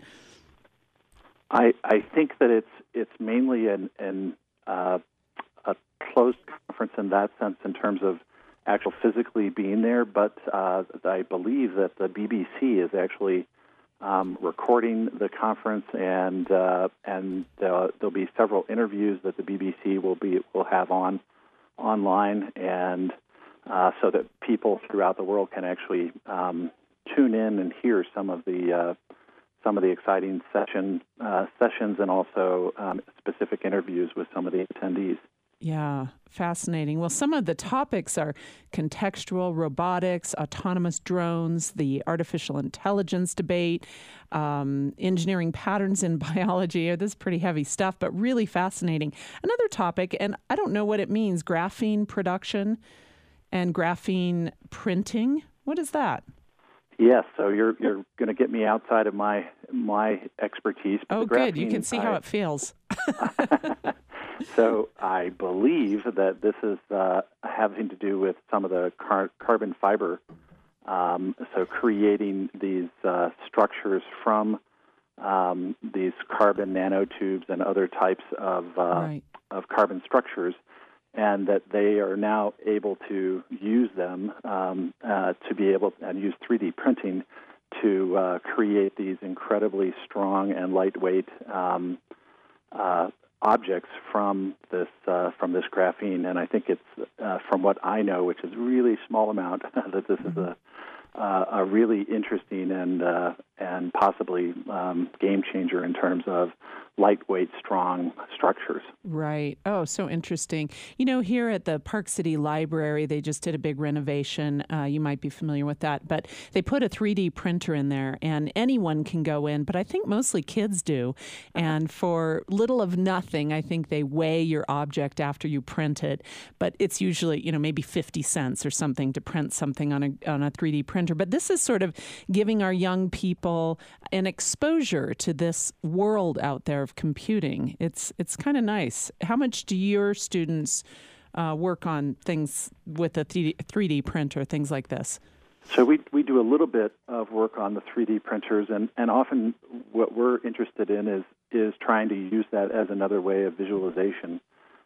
G: I, I think that it's it's mainly an, an uh, a closed conference in that sense, in terms of actual physically being there. But uh, I believe that the B B C is actually um, recording the conference, and uh, and uh, there'll be several interviews that the B B C will be will have on online, and uh, so that people throughout the world can actually um, tune in and hear some of the uh, some of the exciting session uh, sessions, and also um, specific interviews with some of the attendees.
B: Yeah, fascinating. Well, some of the topics are contextual robotics, autonomous drones, the artificial intelligence debate, um, engineering patterns in biology. This is pretty heavy stuff, but really fascinating. Another topic, and I don't know what it means, graphene production and graphene printing. What is that?
G: Yes, so you're you're going to get me outside of my my expertise.
B: Oh, good. You can see
G: I,
B: how it feels.
G: So I believe that this is uh, having to do with some of the car- carbon fiber. Um, so creating these uh, structures from um, these carbon nanotubes and other types of uh,
B: Right.
G: of carbon structures, and that they are now able to use them um, uh, to be able and use three D printing to uh, create these incredibly strong and lightweight um, uh, objects from this uh, from this graphene. And I think it's uh, from what I know, which is a really small amount, that this is a uh, a really interesting and uh, and possibly um, game changer in terms of lightweight, strong structures.
B: Right. Oh, so interesting. You know, here at the Park City Library, they just did a big renovation. Uh, you might be familiar with that, but they put a three D printer in there, and anyone can go in, but I think mostly kids do. And for little of nothing, I think they weigh your object after you print it, but it's usually, you know, maybe fifty cents or something to print something on a on a three D printer. But this is sort of giving our young people an exposure to this world out there of computing. It's it's kind of nice. How much do your students uh, work on things with a three D printer, things like this?
G: So we we do a little bit of work on the three D printers, and, and often what we're interested in is is trying to use that as another way of visualization.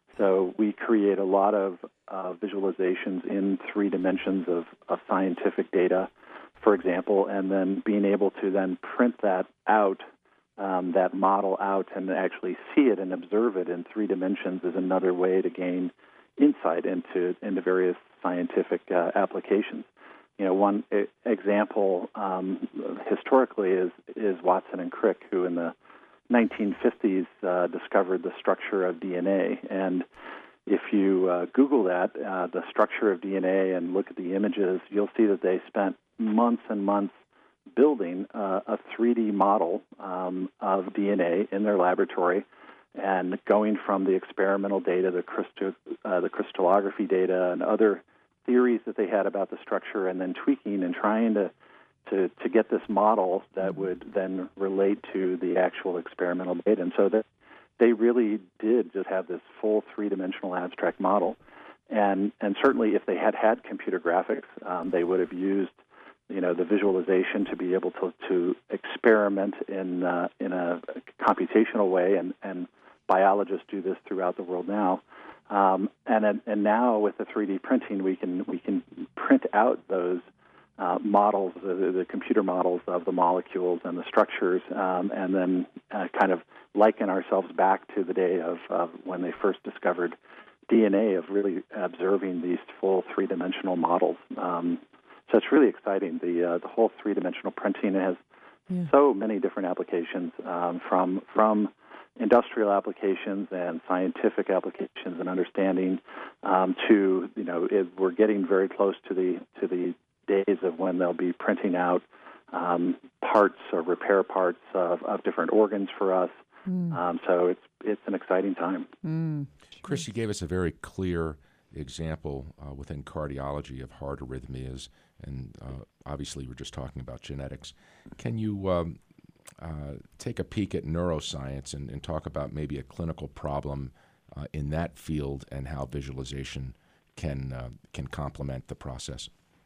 G: So we create a lot of uh, visualizations in three dimensions of, of scientific data, for example, and then being able to then print that out, um, that model out, and actually see it and observe it in three dimensions is another way to gain insight into into various scientific uh, applications. You know, one e- example um, historically is is Watson and Crick, who in the nineteen fifties uh, discovered the structure of D N A. And if you uh, Google that, uh, the structure of D N A, and look at the images, you'll see that they spent months and months building uh, a three D model um, of D N A in their laboratory, and going from the experimental data, the crystal, uh, the crystallography data, and other theories that they had about the structure, and then tweaking and trying to to, to get this model that would then relate to the actual experimental data. And so that they really did just have this full three-dimensional abstract model. And and certainly if they had had computer graphics, um, they would have used, you know, the visualization to be able to, to experiment in uh, in a computational way, and, and biologists do this throughout the world now. Um, and and now with the three D printing, we can we can print out those uh, models, the, the computer models of the molecules and the structures, um, and then uh, kind of liken ourselves back to the day of, of when they first discovered D N A, of really observing these full three-dimensional models. Um, so it's really exciting. The uh, the whole three-dimensional printing has yeah. so many different applications, um, from from industrial applications and scientific applications and understanding, um, to, you know, it, we're getting very close to the to the days of when they'll be printing out um, parts or repair parts of, of different organs for us. Mm. Um, so it's it's an exciting time.
B: Mm.
A: Chris, you gave us a very clear example uh, within cardiology of heart arrhythmias, and uh, obviously we're just talking about genetics. Can you um, uh, take a peek at neuroscience and, and talk about maybe a clinical problem uh, in that field and how visualization can uh, can complement the process?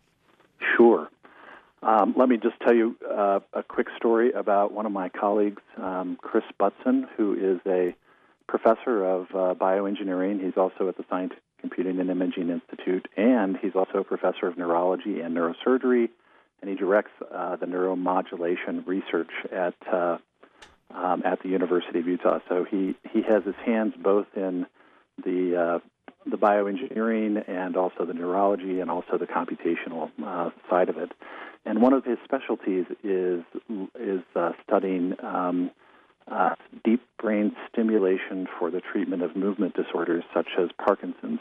G: Sure. Um, let me just tell you uh, a quick story about one of my colleagues, um, Chris Butson, who is a professor of uh, bioengineering. He's also at the Scientific Computing and Imaging Institute, and he's also a professor of neurology and neurosurgery, and he directs uh, the neuromodulation research at uh, um, at the University of Utah. So he, he has his hands both in the uh, the bioengineering and also the neurology and also the computational uh, side of it. And one of his specialties is is uh, studying um, uh, deep brain stimulation for the treatment of movement disorders such as Parkinson's.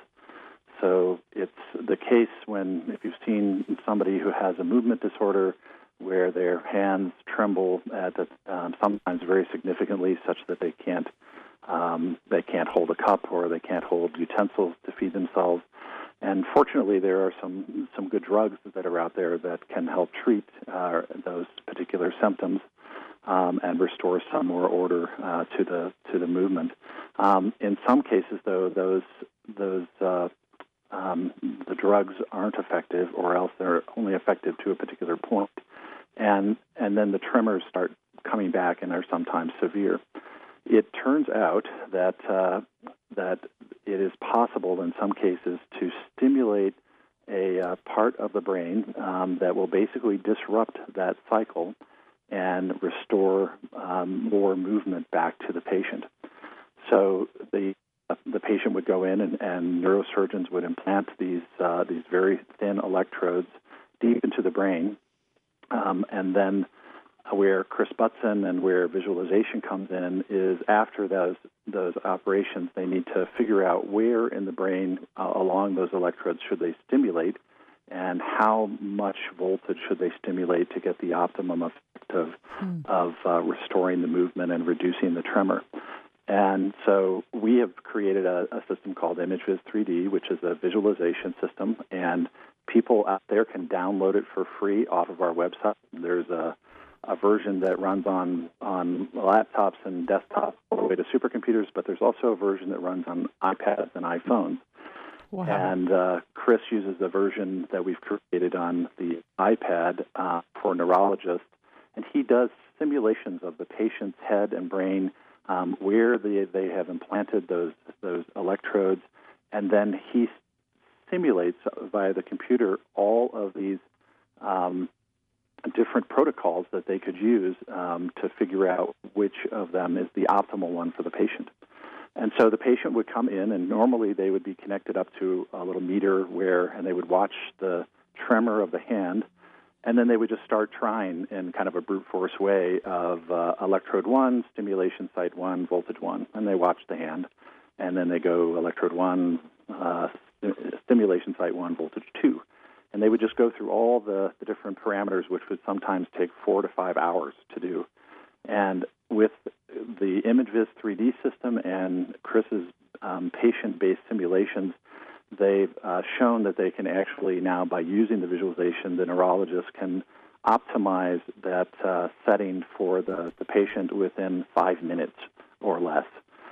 G: So it's the case when, if you've seen somebody who has a movement disorder where their hands tremble at the, um, sometimes very significantly, such that they can't um, they can't hold a cup or they can't hold utensils to feed themselves. And fortunately, there are some, some good drugs that are out there that can help treat uh, those particular symptoms. um, and restore some more order uh, to the to the movement. Um, in some cases, though, those those uh, um, the drugs aren't effective, or else they're only effective to a particular point, and and then the tremors start coming back and are sometimes severe. It turns out that uh, that it is possible in some cases to stimulate a uh, part of the brain um, that will basically disrupt that cycle and restore um, more movement back to the patient. So the uh, the patient would go in, and, and neurosurgeons would implant these uh, these very thin electrodes deep into the brain, um, and then where Chris Butson and where visualization comes in is after those those operations, they need to figure out where in the brain uh, along those electrodes should they stimulate, and how much voltage should they stimulate to get the optimum effect of, mm. of uh, restoring the movement and reducing the tremor. And so we have created a, a system called ImageViz three D, which is a visualization system, and people out there can download it for free off of our website. There's a a version that runs on, on laptops and desktops all the way to supercomputers, but there's also a version that runs on iPads and iPhones.
B: Wow.
G: And uh, Chris uses the version that we've created on the iPad uh, for neurologists, and he does simulations of the patient's head and brain, um, where they, they have implanted those those electrodes, and then he simulates via the computer all of these um, different protocols that they could use um, to figure out which of them is the optimal one for the patient. And so the patient would come in, and normally they would be connected up to a little meter where, and they would watch the tremor of the hand, and then they would just start trying in kind of a brute force way of uh, electrode one, stimulation site one, voltage one, and they watch the hand, and then they go electrode one, uh, stimulation site one, voltage two. And they would just go through all the, the different parameters, which would sometimes take four to five hours to do. And with the ImageViz three D system and Chris's um, patient-based simulations, they've uh, shown that they can actually now, by using the visualization, the neurologist can optimize that uh, setting for the, the patient within five minutes or less.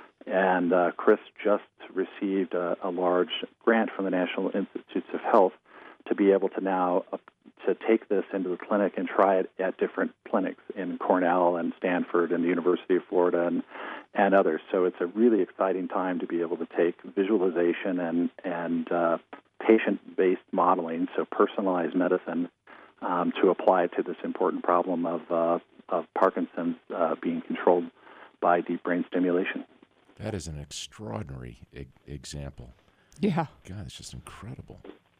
G: And uh, Chris just received a, a large grant from the National Institutes of Health to be able to now uh, to take this into the clinic and try it at different clinics in Cornell and Stanford and the University of Florida and, and others. So it's a really exciting time to be able to take visualization and, and uh, patient-based modeling, so personalized medicine, um, to apply to this important problem of, uh, of Parkinson's uh, being controlled by deep brain stimulation.
A: That is an extraordinary e- example.
B: Yeah.
A: God, it's just incredible.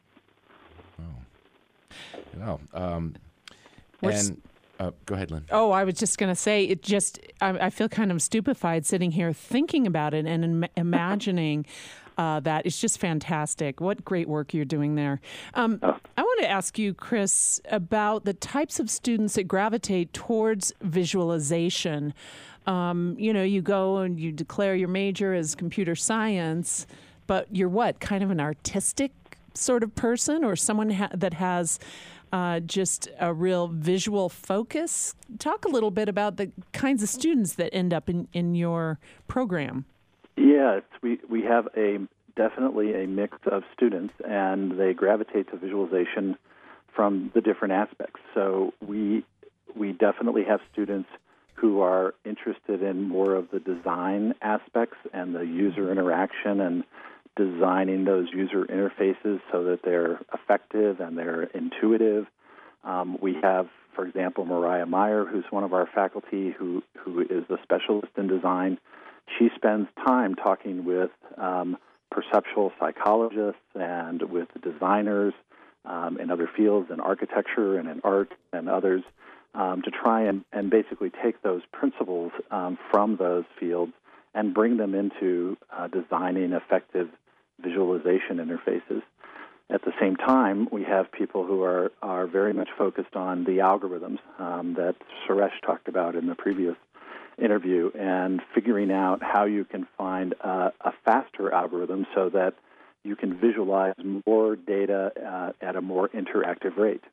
A: Oh, well, um, and uh, go ahead, Lynn.
B: Oh, I was just going to say, it just, I, I feel kind of stupefied sitting here thinking about it and im- imagining uh, that. It's just fantastic. What great work you're doing there. Um, oh. I want to ask you, Chris, about the types of students that gravitate towards visualization. Um, you know, you go and you declare your major as computer science, but you're what, kind of an artistic sort of person, or someone ha- that has uh, just a real visual focus? Talk a little bit about the kinds of students that end up in, in your program.
G: Yes, we, we have a definitely a mix of students, and they gravitate to visualization from the different aspects. So we we definitely have students who are interested in more of the design aspects and the user interaction and designing those user interfaces so that they're effective and they're intuitive. Um, we have, for example, Mariah Meyer, who's one of our faculty, who, who is a specialist in design. She spends time talking with um, perceptual psychologists and with designers um, in other fields, in architecture and in art and others, um, to try and, and basically take those principles um, from those fields and bring them into uh, designing effective visualization interfaces. At the same time, we have people who are, are very much focused on the algorithms um, that Suresh talked about in the previous interview, and figuring out how you can find uh, a faster algorithm so that you can visualize more data uh, at a more interactive rate.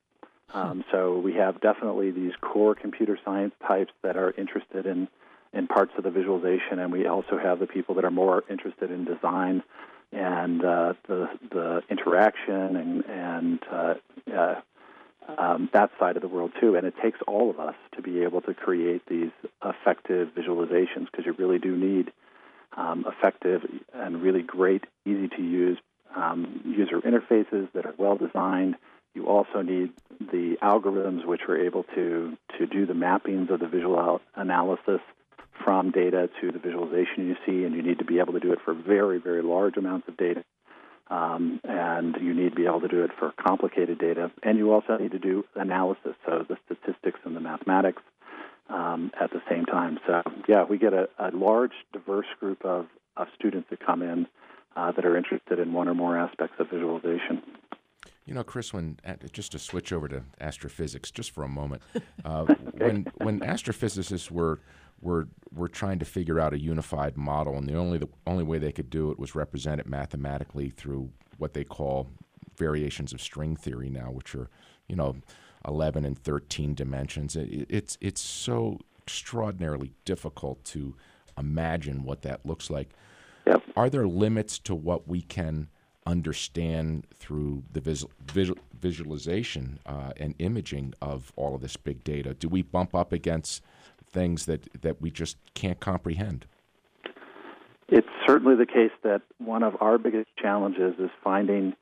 G: Um, so we have definitely these core computer science types that are interested in, in parts of the visualization, and we also have the people that are more interested in design and uh, the the interaction and and uh, uh, um, that side of the world too. And it takes all of us to be able to create these effective visualizations, because you really do need um, effective and really great, easy to use um, user interfaces that are well designed. You also need the algorithms which are able to, to do the mappings of the visual analysis from data to the visualization you see, and you need to be able to do it for very, very large amounts of data. Um, and you need to be able to do it for complicated data. And you also need to do analysis, so the statistics and the mathematics um, at the same time. So, yeah, we get a, a large, diverse group of, of students that come in uh, that are interested in one or more aspects of visualization.
A: You know, Chris, when just to switch over to astrophysics just for a moment, uh, okay. when when astrophysicists were were were trying to figure out a unified model, and the only the only way they could do it was represent it mathematically through what they call variations of string theory now, which are, you know, eleven and thirteen dimensions. It, it's it's so extraordinarily difficult to imagine what that looks like.
G: Yep.
A: Are there limits to what we can understand through the visual, visual, visualization uh, and imaging of all of this big data? Do we bump up against things that, that we just can't comprehend?
G: It's certainly the case that one of our biggest challenges is finding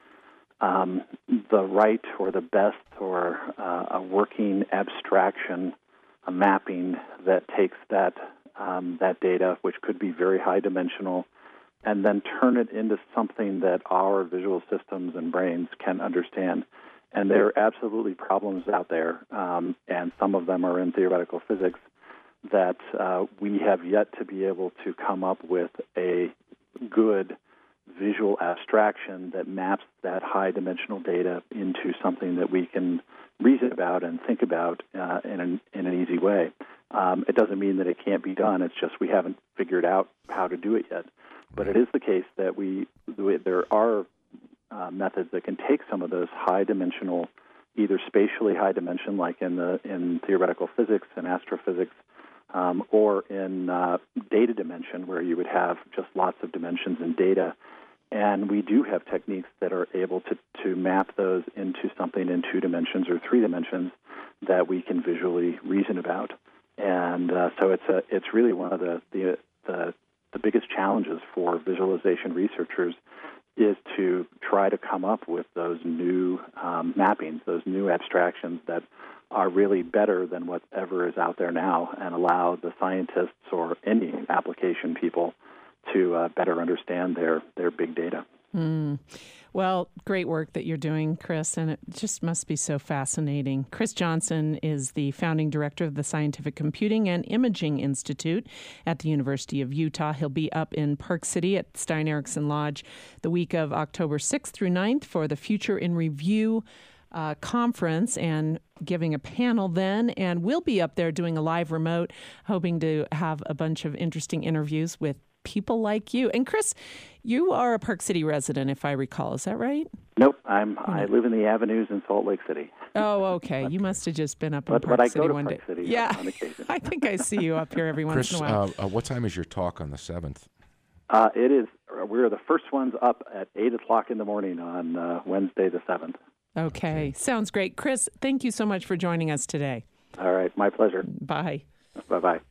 G: um, the right or the best or uh, a working abstraction, a mapping that takes that um, that data, which could be very high dimensional, and then turn it into something that our visual systems and brains can understand. And there are absolutely problems out there, um, and some of them are in theoretical physics, that uh, we have yet to be able to come up with a good visual abstraction that maps that high-dimensional data into something that we can reason about and think about uh, in, an, in an easy way. Um, it doesn't mean that it can't be done. It's just we haven't figured out how to do it yet. But it is the case that we there are uh, methods that can take some of those high-dimensional, either spatially high dimension, like in the in theoretical physics and astrophysics, um, or in uh, data dimension, where you would have just lots of dimensions in data. And we do have techniques that are able to, to map those into something in two dimensions or three dimensions that we can visually reason about. And uh, so it's a it's really one of the the, the the biggest challenges for visualization researchers is to try to come up with those new um, mappings, those new abstractions that are really better than whatever is out there now, and allow the scientists or any application people to uh, better understand their, their big data.
B: Mm. Well, great work that you're doing, Chris, and it just must be so fascinating. Chris Johnson is the founding director of the Scientific Computing and Imaging Institute at the University of Utah. He'll be up in Park City at Stein Erikson Lodge the week of October sixth through ninth for the Future in Review uh, conference and giving a panel then. And we'll be up there doing a live remote, hoping to have a bunch of interesting interviews with people like you. And Chris, you are a Park City resident, if I recall. Is that right?
G: Nope. I'm. I live in the avenues in Salt Lake City.
B: Oh, okay. You must have just been up in
G: but,
B: Park
G: but I
B: City
G: go to
B: one
G: Park
B: day.
G: City
B: yeah.
G: on occasion.
B: I think I see you up here every once
A: Chris,
B: in a while.
A: uh, uh, what time is your talk on the seventh?
G: Uh, it is. We're the first ones up at eight o'clock in the morning on uh, Wednesday the seventh.
B: Okay. Sounds great. Chris, thank you so much for joining us today.
G: All right. My pleasure.
B: Bye.
G: Bye-bye.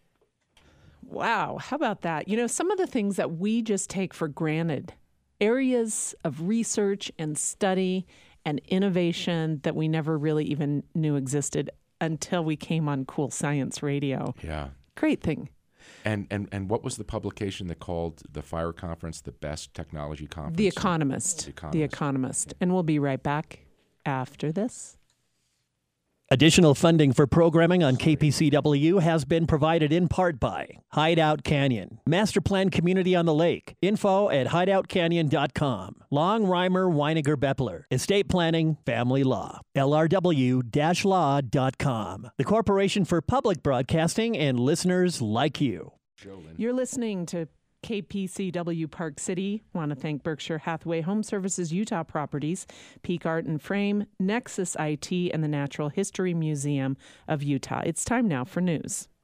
B: Wow, how about that? You know, some of the things that we just take for granted, areas of research and study and innovation that we never really even knew existed until we came on Cool Science Radio.
A: Yeah.
B: Great thing.
A: And and and what was the publication that called the FIRE conference the best technology conference?
B: The Economist.
A: The Economist.
B: The Economist. And we'll be right back after this.
H: Additional funding for programming on K P C W has been provided in part by Hideout Canyon, Master Plan Community on the Lake, info at hideout canyon dot com, Long Reimer Weiniger Beppler, Estate Planning, Family Law, L R W law dot com, the Corporation for Public Broadcasting, and listeners like you.
B: You're listening to K P C W Park City want to thank Berkshire Hathaway Home Services Utah Properties, Peak Art and Frame, Nexus I T, and the Natural History Museum of Utah. It's time now for news.